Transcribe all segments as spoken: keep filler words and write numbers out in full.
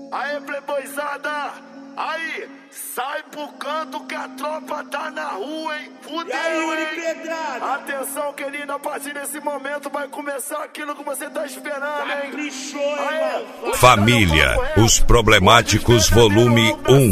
Aê, playboyzada! Aí, sai pro canto que a tropa tá na rua, hein? Fudeu, hein? Atenção, querido, a partir desse momento vai começar aquilo que você tá esperando, hein? Aê, Família, os Problemáticos, volume um.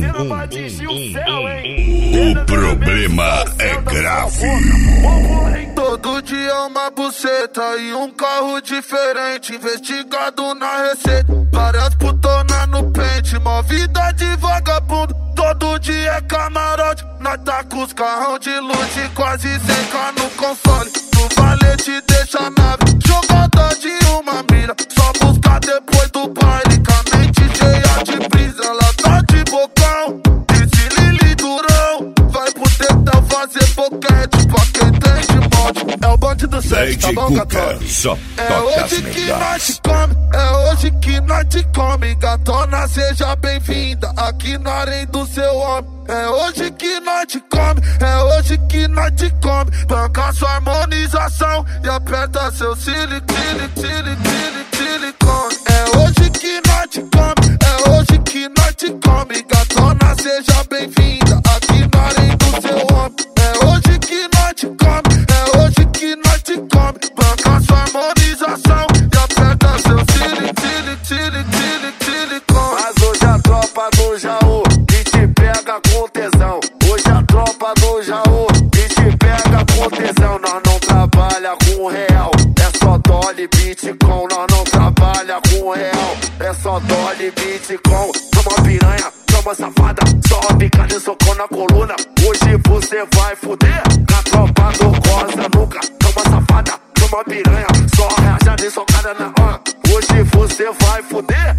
O problema é grave. Todo dia uma buceta e um carro diferente, investigado na receita, várias putonas no pente, mó vida de vagabundo. Todo dia é camarote, nós tá com os carrão de luz e quase seca no console. No valete deixa a nave, jogada de uma mira, só buscar depois do baile, com a mente cheia de brisa. Ela tá de bocão, disse Lili Durão, vai pro tetão fazer boquete pra quem tem de monte. É o bonde do sexo, tá bom, gatona? É hoje que nós te come, é hoje que nós te come. Gatona, seja bem-vinda aqui na arena do seu homem. É hoje que nós te come, é hoje que nós te come. Banca sua harmonização e aperta seu silicone, silicone, silicone. É hoje que nós te come, é hoje que nós te come. Gatona, seja bem-vinda aqui na arena do seu homem. É hoje que nós te come, é hoje que nós te come. Banca sua harmonização e aperta seu silicone, silicone, silicone. Mas hoje a tropa do Jaú que te pega com tesão. Hoje a tropa do Jaú que te pega com tesão. Nós não trabalha com real, é só dólar Bitcoin. Nós não trabalha com real, é só dólar Bitcoin. Toma piranha, toma safada, só pica de soco na coluna. Hoje você vai fuder, na tropa do Rosa nunca. Toma safada, toma piranha, só reaja de socada na hora. Hoje você vai fuder.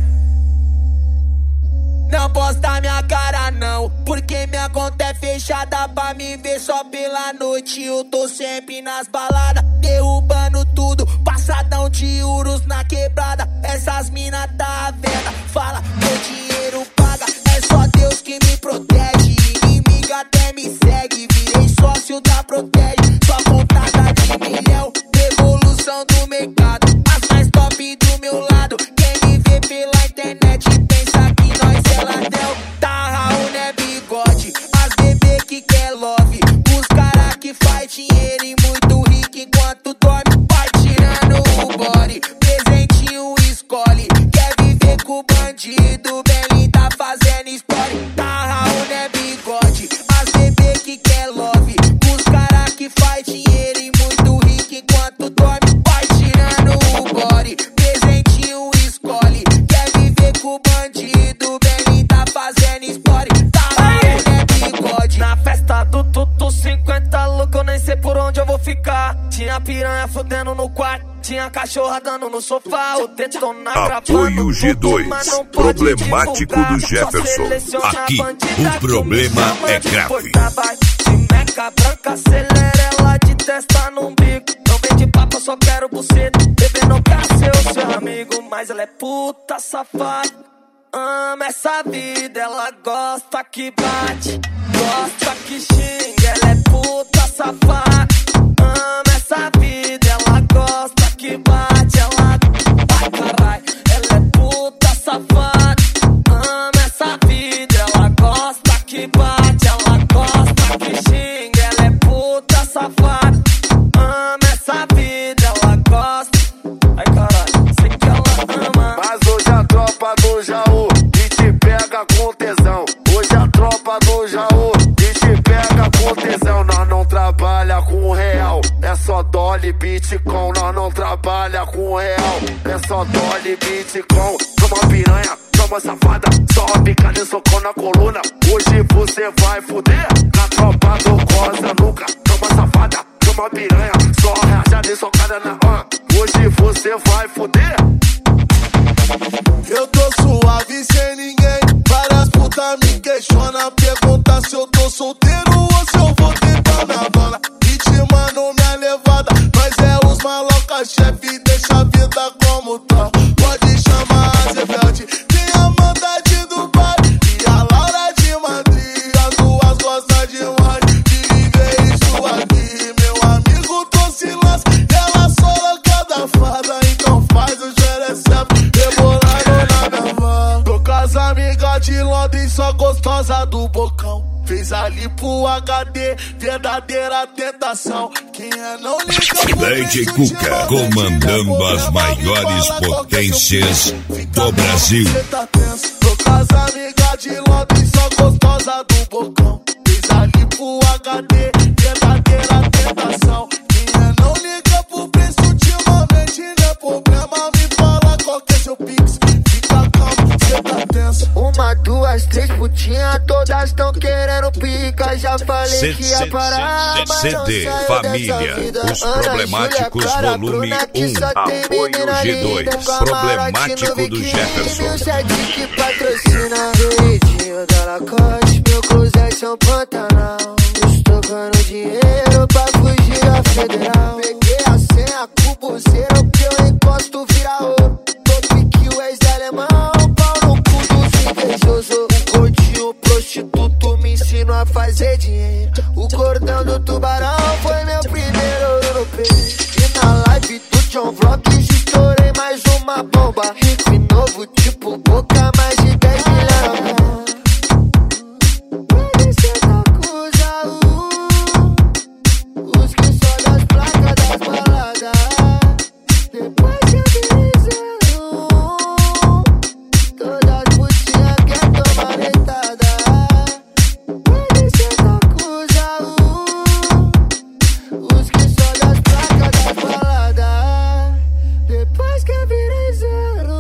Não posta minha cara não, porque minha conta é fechada. Pra me ver só pela noite, eu tô sempre nas baladas, derrubando tudo, passadão de euros na quebrada. Essas mina tá à venda, fala meu dinheiro paga. É só Deus que me protege, inimigo até me segue. Virei sócio da Protege, só contada de milhão, evolução do mercado, as mais top do meu lado. Quem me vê pela internet pensa que nós é ladrão. Tá Raul, né, bigode, as bebê que quer love, os cara que faz dinheiro e muito rico enquanto dorme. Vai tirando o body, presentinho escolhe. Quer viver com o bandido, bem tá fazendo story. Tá Raul, né, bigode, as bebê que quer love, os cara que faz dinheiro e muito rico enquanto dorme. Vai tirando o body, presentinho escolhe. Quer viver com o bandido, bem tá fazendo story. Tá Raul, né, bigode. Na festa do Tutu cinquenta louco, eu nem sei por onde eu vou ficar. Tinha piranha fudendo no quarto, tinha cachorra dando no sofá. O tetona Apoio G dois, Problemático do Jefferson. Aqui, o problema é grave. De meca branca, acelera ela de testa num bico. Não vem de papo, eu só quero buceta. Bebê não quer ser o seu amigo, mas ela é puta safada. Ama essa vida, ela gosta que bate, gosta que xinga. Ela é puta safada. Ama essa vida, ela gosta que bate. Ela, ai carai, ela é puta safada. Ama essa vida, ela gosta que bate. Ela gosta que xinga. Ela é puta safada. Ama essa vida, ela gosta. Ai carai, sei que ela ama. Mas hoje a tropa do Jaú que te pega com tesão. Hoje a tropa do Jaú que te pega com tesão. Nós não trabalha com real, é só dólar Bitcoin. Nós não trabalha com real, é só dólar Bitcoin. Toma piranha, toma safada, só pica de soco na coluna. Hoje você vai fuder, na tropa do Rosa nunca. Toma safada, toma piranha, só reaja de socada na hora. Hoje você vai fuder. Eu tô suave sem ninguém, várias putas me questionam, pergunta se eu tô solteiro ou se eu vou tentar minha bala. Ritmando minha levada, mas é os maloca chefe, deixa a vida como tá. Pode chamar a Zebete, tem a Amanda de Dubai e a Laura de Madrid. As duas gostam demais de viver isso aqui. Meu amigo tô se lasca, ela só louca da fada, então faz o Jerecep rebolando na minha mão. Tô casado amigas de Londres, só gostosa do bocão. Fez ali pro H D, verdadeira tentação. Quem é não liga D J Cuca, comandando as maiores potências do Brasil. Cê tá tenso, tô com as amigas de Londres, só gostosa do bocão. Fez ali pro H D, verdadeira tentação. Quem é não liga pro preço, ultimamente não é problema. Me fala qual que é seu pix. Fica calmo, cê tá tenso. Uma, duas, três putinhas, todas tão querendo pica. Já falei C que ia parar, mas C não D saiu Família, dessa vida. os Ana, problemáticos Júlia, Clara, volume Bruna, que um, só tem apoio menina G linda, dois, camarote problemático no do biquíni, Jefferson. meu set que patrocina. Queridinho da Lacoste, meu cruzete é um Pantanal. Estou ganhando dinheiro pra fugir da federal. Peguei a senha com o buzeiro que eu encosto vira ouro. Tô pique o ex-alemão, pau no cu dos invejosos. Um gordinho prostituto me ensinou a fazer dinheiro. O cordão do tubarão foi meu primeiro ouro no peito. E na live do John Vlogs estourei mais uma bomba. Rico novo tipo Boca, mais de dez milhões. Pode ser da coisa, uh, os que só das placas das baladas. Depois que avisaram, todas as putinhas quer tomar deitada. Pode ser da coisa, uh, os que só das placas das baladas. Depois que avisaram,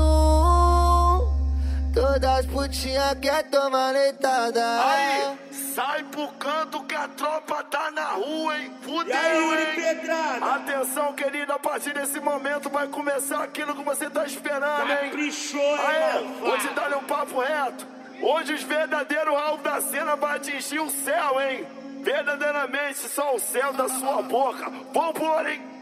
todas as putinhas quer tomar deitada. Aí, sai pro canto que a tropa tá na rua, hein? Fudeu, hein? Atenção, querida, a partir desse momento vai começar aquilo que você tá esperando, hein? Aí, vou te dar um papo reto. Hoje os verdadeiros Raul da cena vai atingir o céu, hein? Verdadeiramente só o céu da sua boca. Vambora, hein?